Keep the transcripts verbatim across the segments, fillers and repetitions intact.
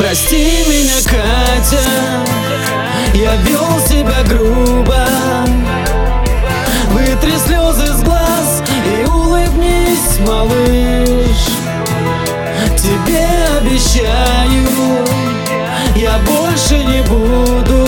Прости меня, Катя, я вел себя грубо. Вытри слезы с глаз и улыбнись, малыш. Тебе обещаю, я больше не буду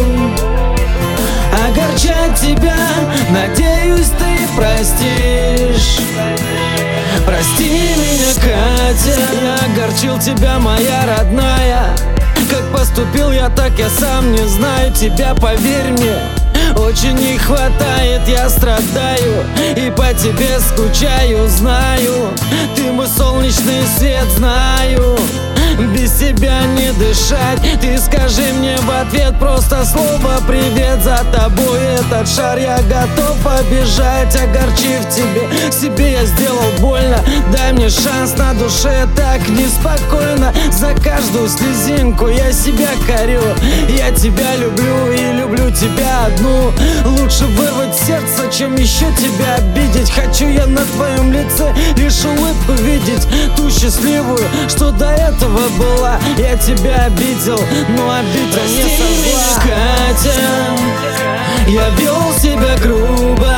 огорчать тебя. Надеюсь, ты простишь. Прости меня, Катя, я огорчил тебя, моя родная. Как поступил я, так я сам не знаю. Тебя, поверь мне, очень не хватает. Я страдаю и по тебе скучаю. Знаю, ты мой солнечный свет, знаю, без тебя не дышать. Ты скажи мне в ответ просто слово привет. За тобой этот шар я готов побежать. Огорчив тебе, себе я сделал больно. Дай мне шанс, на душе так неспокойно. За каждую слезинку я себя корю. Я тебя люблю и люблю тебя одну. Лучше вырвать сердце, чем еще тебя обидеть. Хочу я на твоем лице лишь улыбку видеть, ту счастливую, что до этого была. Я тебя обидел, но обида не со зла. Катя, я вел себя грубо.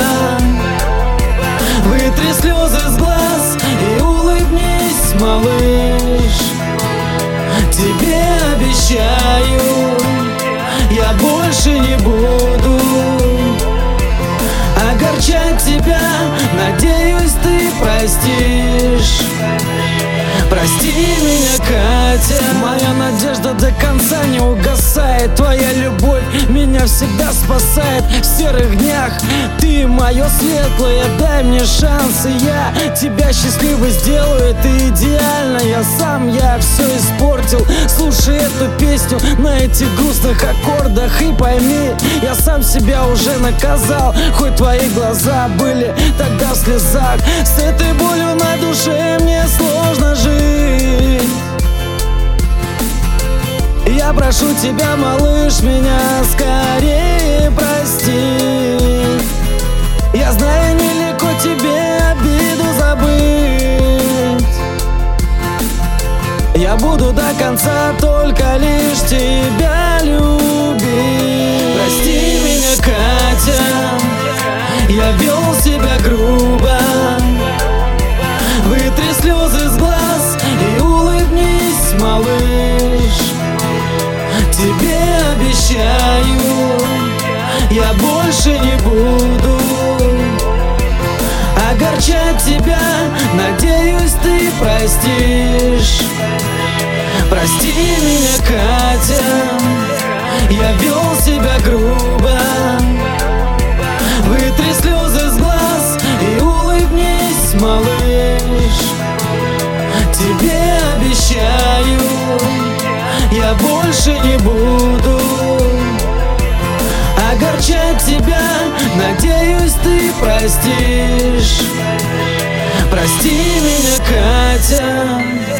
Вытри слезы с глаз и улыбнись, малыш. Тебе обещаю, я больше не буду огорчать тебя. Надеюсь, ты простишь. Прости меня, Катя, моя надежда до конца не угасает. Твоя любовь меня всегда спасает. В серых днях ты мое светлое. Дай мне шанс, и я тебя счастливой сделаю. Ты идеально, я сам, я все испортил. Слушай эту песню на этих грустных аккордах и пойми, я сам себя уже наказал. Хоть твои глаза были тогда в слезах, с этой болью на душе мне сложно жить. Я прошу тебя, малыш, меня скорее прости. Я знаю, нелегко тебе обиду забыть. Я буду до конца только лишь тебя любить. Прости меня, Катя, я вел себя грубо. Вытри слезы с глаз и улыбнись, малыш. Тебе обещаю, я больше не буду огорчать тебя. Надеюсь, ты простишь. Прости меня, Катя, я вел себя грубо. Вытри слезы с глаз и улыбнись, малыш. Тебе обещаю, я больше не буду огорчать тебя. Надеюсь, ты простишь. Прости меня, Катя.